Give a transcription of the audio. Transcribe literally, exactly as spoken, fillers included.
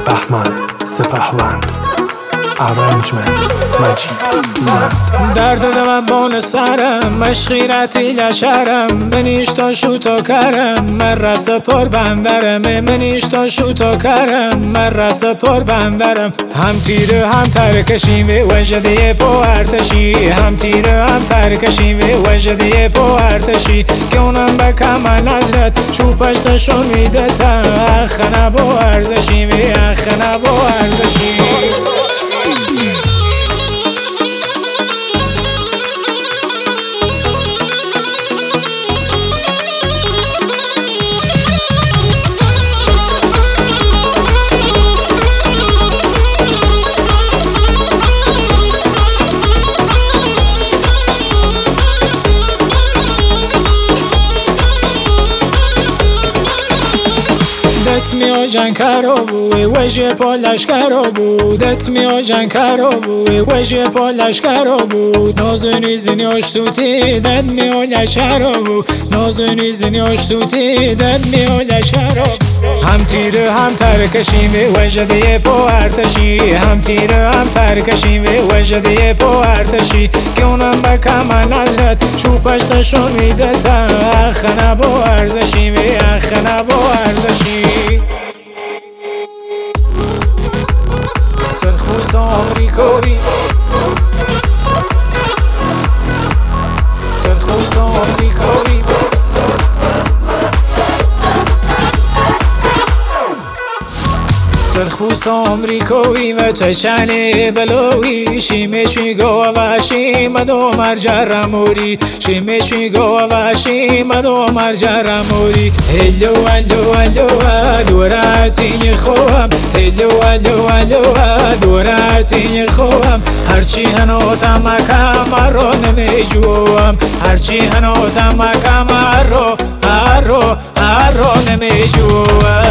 بهمن سپهوند ارنجمنت مجید زند. درد دمم بان سرم مشخیرتی لشرم منیش تا شوتا کرم من رس پر بندرم منیش تا شوتا کرم من رس پر بندرم هم تیر هم ترکشیم و وجده پو ارتشی هم تیر هم ترکشیم و وجده پو ارتشی که اونم بکم نظرت چوپشتشون میدتم اخ نبو ارزشیم اخ نبو ارزشی. دت میو جان کرو بوی وجه پالش کرو بود دت میو جان کرو بوی وجه پالش کرو بود نازنی زنی اشتوتی دت میو لشرو بود نازنی زنی اشتوتی دت میو لشرو هم تیر هم ترکشیم و وجده پو ارتشی هم تیر هم ترکشیم و وجده پو ارتشی که اونم بکم نظرت چوپشتشون میدتم اخ نبو ارزشیم اخ نبو ارزشی. سرخوز آمریکایی سرخوز آمریکایی سرخوز آمریکایی و تو چنه بلوی شیمشی گو و شیمدو مرجر موری شیمشی گو و شیمدو مرجر موری هلو هلو هلو دورتی خوام هلو هلو هلو دورتی خوام هرچی هنوتم کم رو نمیجوام هرچی هنوتم کم رو رو رو نمیجوام.